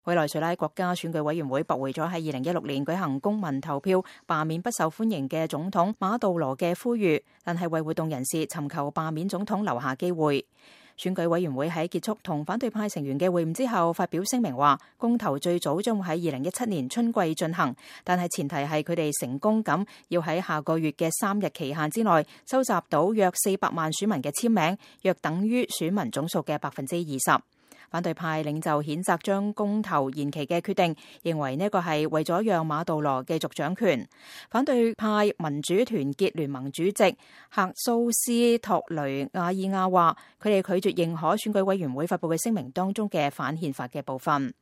委內瑞拉國家選舉委員會駁回咗喺2016年舉行公民投票罷免不受歡迎嘅總統馬杜羅嘅呼籲，但係為活動人士尋求罷免總統留下機會。選舉委員會喺結束同反對派成員嘅會晤之後發表聲明話，公投最早將會喺2017年春季進行，但係前提係佢哋成功咁要喺下個月嘅3日期限之內收集到約400萬選民嘅簽名，約等於選民總數嘅20%。反對派領袖譴責將公投延期嘅決定，認為呢個係為咗讓馬杜羅繼續掌權。反對派民主團結聯盟主席赫蘇斯托雷亞爾亞話，佢哋拒絕認可選舉委員會發佈嘅聲明當中嘅反憲法嘅部分。